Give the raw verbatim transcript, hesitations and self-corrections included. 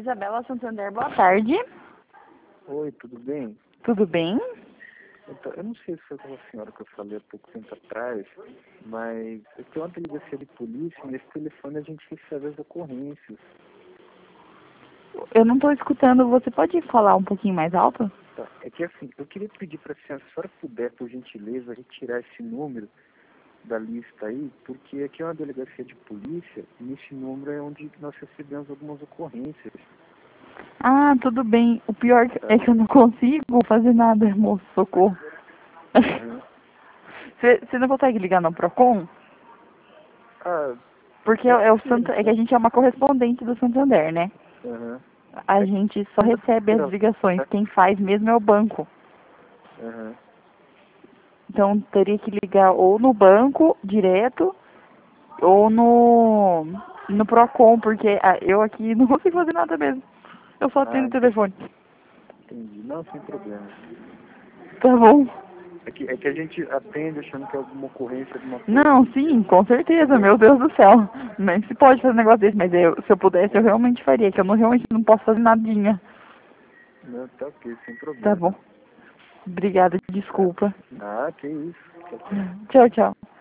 Isabela Santander, boa tarde. Oi, tudo bem? Tudo bem? Então, eu não sei se foi com a senhora que eu falei há pouco tempo atrás, mas eu tenho uma delegacia de polícia e nesse telefone a gente recebe as ocorrências. Eu não estou escutando, você pode falar um pouquinho mais alto? Tá? É que assim, eu queria pedir para a senhora, se a senhora puder, por gentileza, retirar esse número da lista aí, porque aqui é uma delegacia de polícia e nesse número é onde nós recebemos algumas ocorrências. Ah, tudo bem. O pior Tá? é que eu não consigo fazer nada, moço, socorro. Uhum. Você você não consegue ligar no Procon? Ah, Porque é, pode é o ser Santo, é que a então. gente é uma correspondente do Santander, né? Uhum. A É que gente só recebe as ligações. Quem faz mesmo é o banco. Uhum. Então teria que ligar ou no banco direto ou no no Procon, porque ah, eu aqui não consigo fazer nada mesmo. Eu só Ah, atendo o telefone. entendi. Não, sem problema. Tá bom? É que, é que a gente atende achando que é alguma ocorrência, alguma coisa. Não, sim, com certeza, Entendeu? meu Deus do céu. Nem se pode fazer um negócio desse, mas eu, se eu pudesse eu realmente faria, que eu não, realmente não posso fazer nadinha. Não, tá ok, sem Tá problema. bom. Obrigada, Tá. desculpa. Ah, que isso. Tchau, tchau. Tchau, tchau.